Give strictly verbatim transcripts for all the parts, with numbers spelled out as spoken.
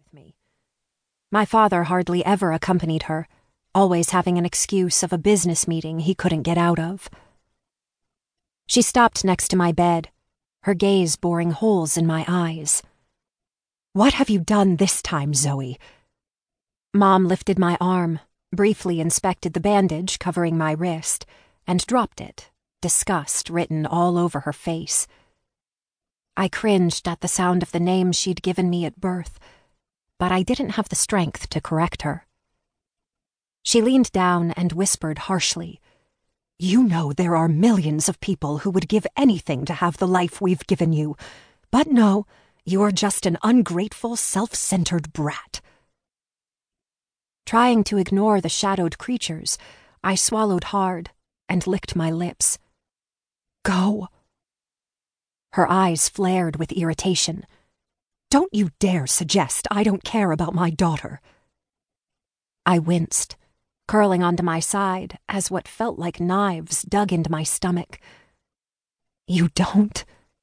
with me. My father hardly ever accompanied her, always having an excuse of a business meeting he couldn't get out of. She stopped next to my bed, her gaze boring holes in my eyes. "What have you done this time, Zoe?" Mom lifted my arm, briefly inspected the bandage covering my wrist, and dropped it, disgust written all over her face. I cringed at the sound of the name she'd given me at birth, but I didn't have the strength to correct her. She leaned down and whispered harshly, "You know there are millions of people who would give anything to have the life we've given you, but no, you're just an ungrateful, self-centered brat." Trying to ignore the shadowed creatures, I swallowed hard and licked my lips. "Go." Her eyes flared with irritation. "Don't you dare suggest I don't care about my daughter." I winced, curling onto my side as what felt like knives dug into my stomach. "You don't?"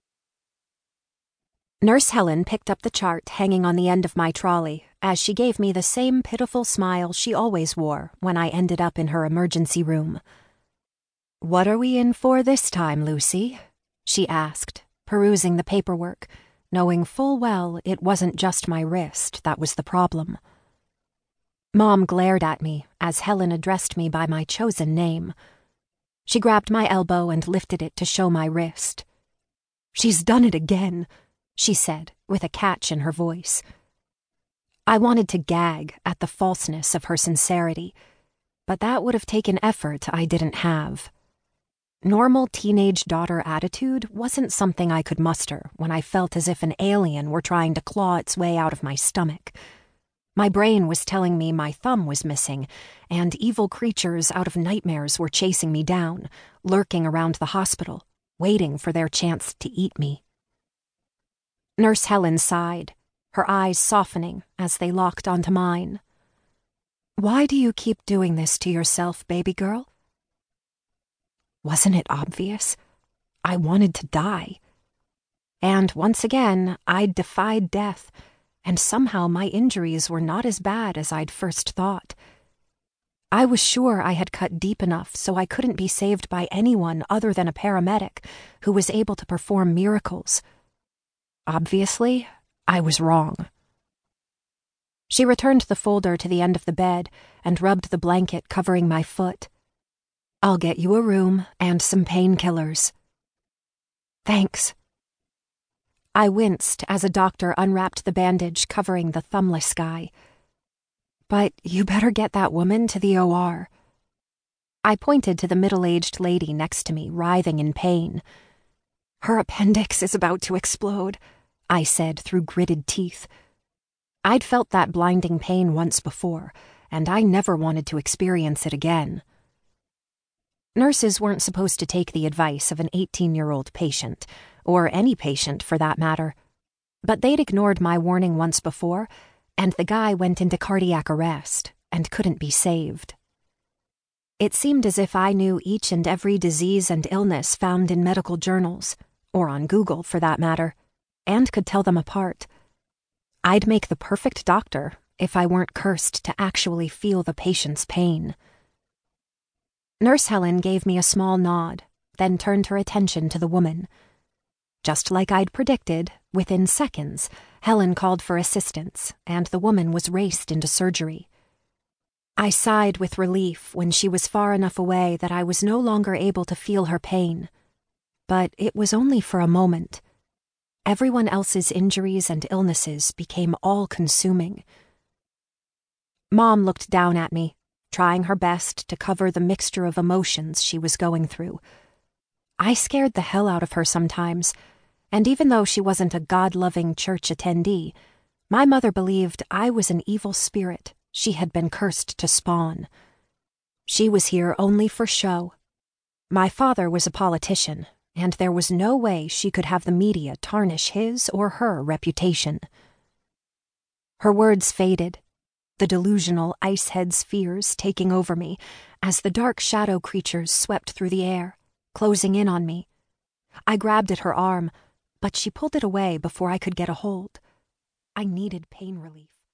Nurse Helen picked up the chart hanging on the end of my trolley as she gave me the same pitiful smile she always wore when I ended up in her emergency room. "What are we in for this time, Lucy?" she asked, perusing the paperwork, knowing full well it wasn't just my wrist that was the problem. Mom glared at me as Helen addressed me by my chosen name. She grabbed my elbow and lifted it to show my wrist. "She's done it again," she said, with a catch in her voice. I wanted to gag at the falseness of her sincerity, but that would have taken effort I didn't have. Normal teenage daughter attitude wasn't something I could muster when I felt as if an alien were trying to claw its way out of my stomach. My brain was telling me my thumb was missing, and evil creatures out of nightmares were chasing me down, lurking around the hospital, waiting for their chance to eat me. Nurse Helen sighed, her eyes softening as they locked onto mine. "Why do you keep doing this to yourself, baby girl?" Wasn't it obvious? I wanted to die. And once again, I'd defied death, and somehow my injuries were not as bad as I'd first thought. I was sure I had cut deep enough so I couldn't be saved by anyone other than a paramedic who was able to perform miracles. Obviously, I was wrong. She returned the folder to the end of the bed and rubbed the blanket covering my foot. "I'll get you a room and some painkillers." "Thanks." I winced as a doctor unwrapped the bandage covering the thumbless guy. "But you better get that woman to the O R." I pointed to the middle-aged lady next to me, writhing in pain. "Her appendix is about to explode," I said through gritted teeth. I'd felt that blinding pain once before, and I never wanted to experience it again. Nurses weren't supposed to take the advice of an eighteen-year-old patient, or any patient for that matter. But they'd ignored my warning once before, and the guy went into cardiac arrest and couldn't be saved. It seemed as if I knew each and every disease and illness found in medical journals, or on Google for that matter, and could tell them apart. I'd make the perfect doctor if I weren't cursed to actually feel the patient's pain. Nurse Helen gave me a small nod, then turned her attention to the woman. Just like I'd predicted, within seconds, Helen called for assistance, and the woman was raced into surgery. I sighed with relief when she was far enough away that I was no longer able to feel her pain. But it was only for a moment. Everyone else's injuries and illnesses became all-consuming. Mom looked down at me, trying her best to cover the mixture of emotions she was going through. I scared the hell out of her sometimes, and even though she wasn't a God-loving church attendee, my mother believed I was an evil spirit she had been cursed to spawn. She was here only for show. My father was a politician, and there was no way she could have the media tarnish his or her reputation. Her words faded, the delusional Icehead's fears taking over me as the dark shadow creatures swept through the air, closing in on me. I grabbed at her arm, but she pulled it away before I could get a hold. I needed pain relief.